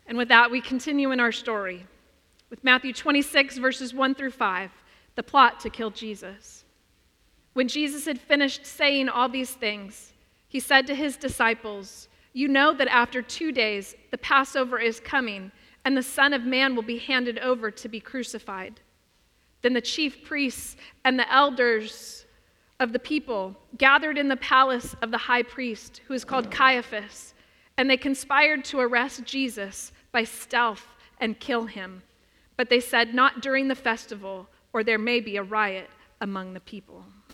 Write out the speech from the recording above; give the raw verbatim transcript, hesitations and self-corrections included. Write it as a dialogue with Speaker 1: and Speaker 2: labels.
Speaker 1: And with that, we continue in our story with Matthew twenty-six, verses one through five, the plot to kill Jesus. When Jesus had finished saying all these things, he said to his disciples, "You know that after two days the Passover is coming, and the Son of Man will be handed over to be crucified." Then the chief priests and the elders of the people gathered in the palace of the high priest, who is called Caiaphas, and they conspired to arrest Jesus by stealth and kill him. But they said, "Not during the festival, or there may be a riot among the people."